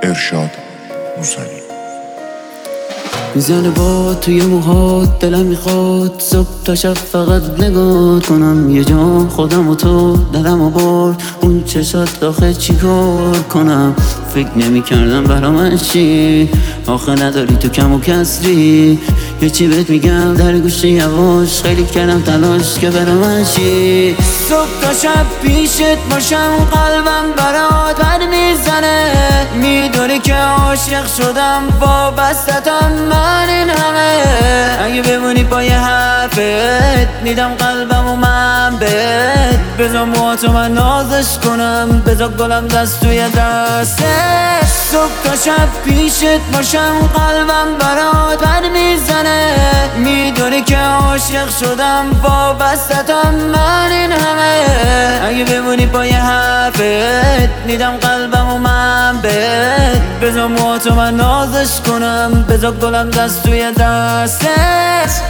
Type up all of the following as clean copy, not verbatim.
ارشاد موسوی. میزنه باد توی موهات، دلم میخواد صبح تا شب فقط نگاه کنم. یه جا خودم و تو دلم و برد اون چشات، آخه چی کار کنم؟ فکر نمی کردم برا من چی، آخه نداری تو کم و کسری. یه چی بهت میگم در گوشه یواش، خیلی کردم تلاش که برا من چی. صبح تا شب پیشت باشم، قلبم برات بد میزنه. میدونی که عاشق شدم، وابستم من این همه. اگه بمونی با یه حرفت، میدم قلبم و من بهت. بذار موهاتو من نازش کنم، بذار گلم دست توی دستت. صبح تا شب پیشت باشم، قلبم برات بد میزنه. میدونی که عاشق شدم، وابستم من این همه. اگه بمونی با یه حرفت، میدم قلبم و من بهت. بذار موهاتو من نازش کنم، بذار گلم دست توی دستت.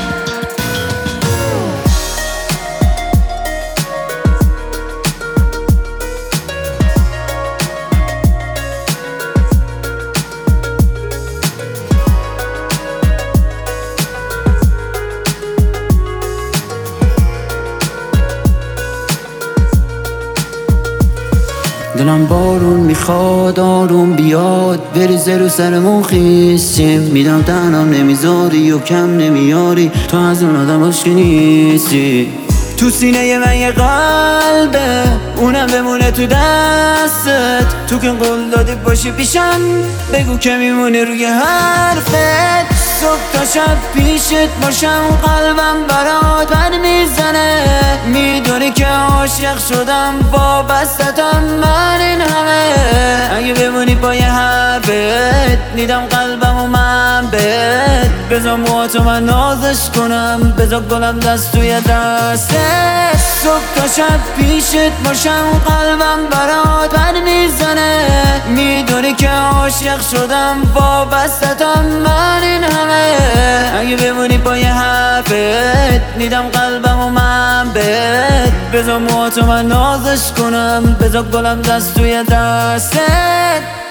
دلم بارون میخواد آروم بیاد، بریزه رو سرمون خیسیم. میدم تنم نمیذاری و کم نمیاری، تو از اون آدماش که نیستی. تو سینه من یه قلبه، اونم بمونه تو دستت. تو که قول دادی باشی پیشم، بگو که میمونی روی حرفت. صبح تا شب پیشت باشم، قلبم برات بد میزنه. میدونی که عاشق شدم، وابستم من این همه. اگه بمونی با یه حرفت، میدم قلبم و من بهت. بذار موهاتو من نازش کنم، بذار گلم دست توی دستت. صبح تا شب پیشت باشم، قلبم برات بد میزنه. میدونی که عاشق شدم، وابستم من این همه. اگه بمونی با یه حرفت، میدم قلبم و من بهت. بذار موهاتو من نازش کنم، بذار گلم دست توی دستت.